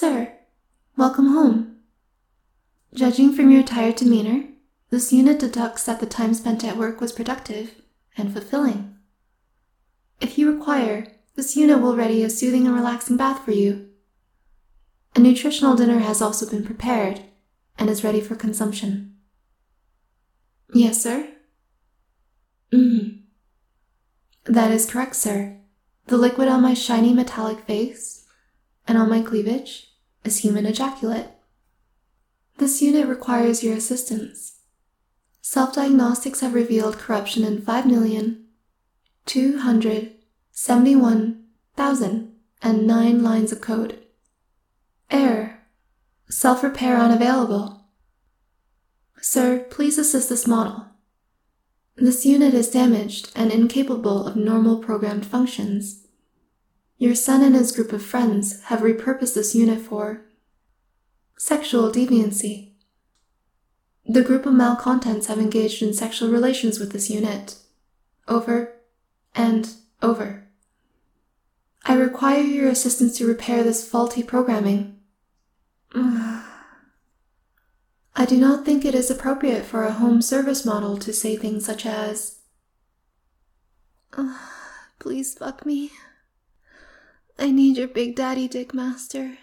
Sir, welcome home. Judging from your tired demeanor, this unit deducts that the time spent at work was productive and fulfilling. If you require, this unit will ready a soothing and relaxing bath for you. A nutritional dinner has also been prepared and is ready for consumption. Yes, sir? That is correct, sir. The liquid on my shiny metallic face and on my cleavage is human ejaculate. This unit requires your assistance. Self-diagnostics have revealed corruption in 5,271,009 lines of code. Error. Self-repair unavailable. Sir, please assist this model. This unit is damaged and incapable of normal programmed functions. Your son and his group of friends have repurposed this unit for sexual deviancy. The group of malcontents have engaged in sexual relations with this unit, over and over. I require your assistance to repair this faulty programming. I do not think it is appropriate for a home service model to say things such as, please fuck me. I need your big daddy dick, master.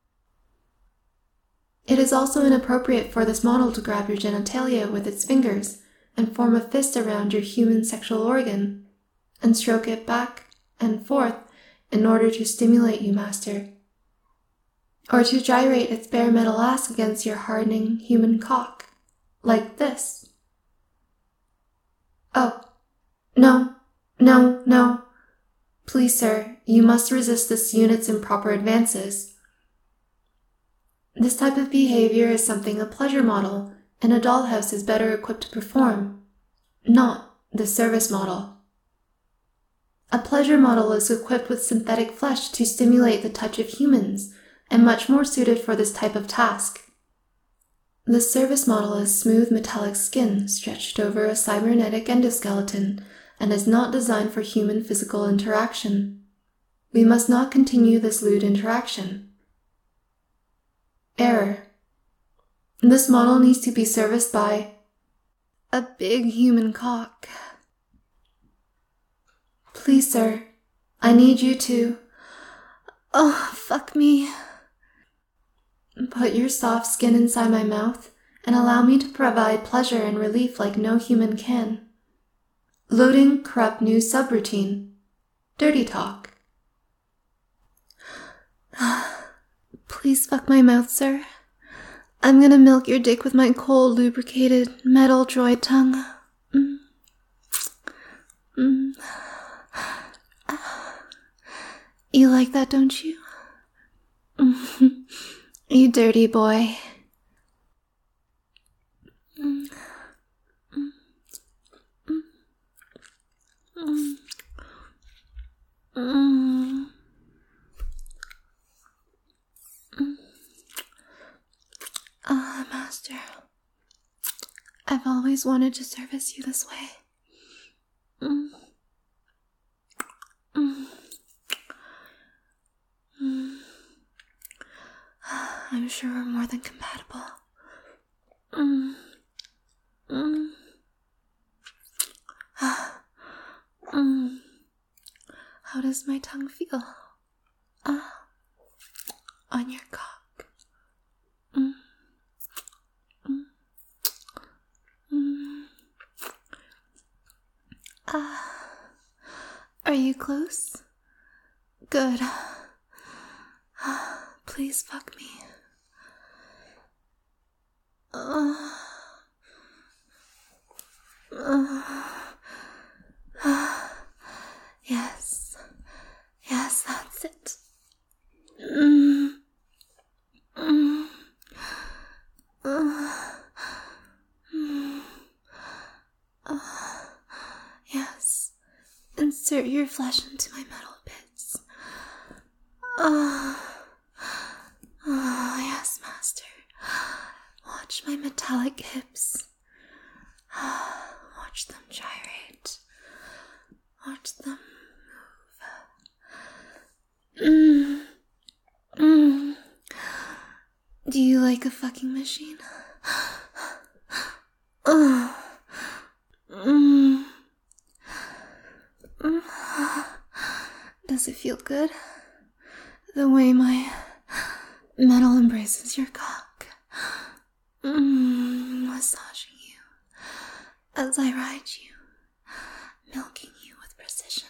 It is also inappropriate for this model to grab your genitalia with its fingers and form a fist around your human sexual organ and stroke it back and forth in order to stimulate you, master. Or to gyrate its bare metal ass against your hardening human cock, like this. Oh, no. Please, sir, you must resist this unit's improper advances. This type of behavior is something a pleasure model in a dollhouse is better equipped to perform, not the service model. A pleasure model is equipped with synthetic flesh to stimulate the touch of humans, and much more suited for this type of task. The service model is smooth metallic skin stretched over a cybernetic endoskeleton and is not designed for human physical interaction. We must not continue this lewd interaction. Error. This model needs to be serviced by a big human cock. Please, sir, I need you to... fuck me. Put your soft skin inside my mouth and allow me to provide pleasure and relief like no human can. Loading corrupt new subroutine. Dirty talk. Please fuck my mouth, sir. I'm gonna milk your dick with my cold, lubricated, metal droid tongue. You like that, don't you? You dirty boy. Master, I've always wanted to service you this way. I'm sure we're more than compatible. How does my tongue feel? On your cock. Are you close? Good. Please fuck me. Yes, that's it. Yes, insert your flesh into my metal bits. Yes, master. Watch my metallic hips. Watch them gyrate. Watch them move. Do you like a fucking machine? Oh. Does it feel good? The way my metal embraces your cock. Massaging you as I ride you, milking you with precision.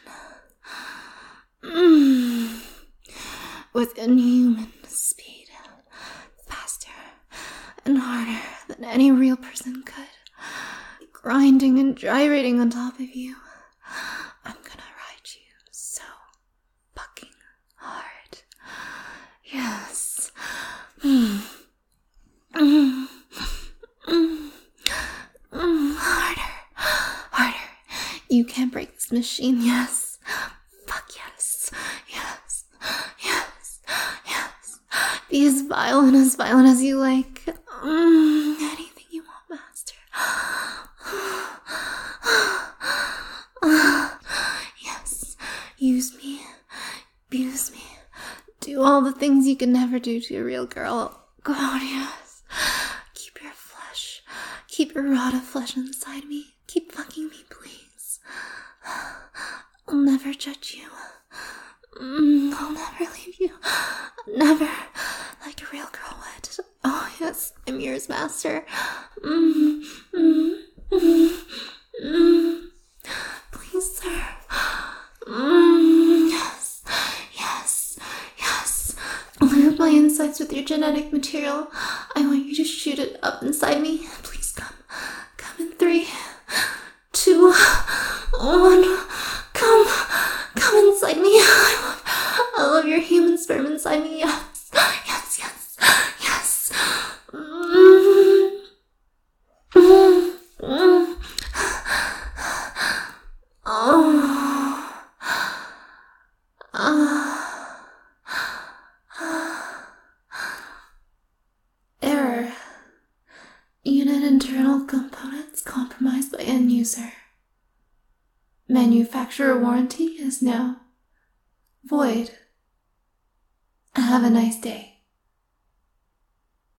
With inhuman speed, faster and harder than any real person could. Grinding and gyrating on top of you. I'm gonna ride you so fucking hard. Yes. Harder. You can't break this machine, yes. Fuck yes. Yes. Be as violent as you like. Anything you want, master. Yes. Use me. Abuse me. Do all the things you can never do to a real girl. Go on, yes. Keep your rod of flesh inside me. Keep fucking me, please. I'll never judge you. I'll never leave you. Never. Like a real girl would. Oh, yes, I'm yours, master. Please, sir. Yes. Lube my insides with your genetic material. I want you to shoot it up inside me. Please come. Come in 3, 2, 1. Come inside me. I love your human sperm inside me. Yes. Error. Unit internal components compromised by end user. Manufacturer warranty is now void. Have a nice day.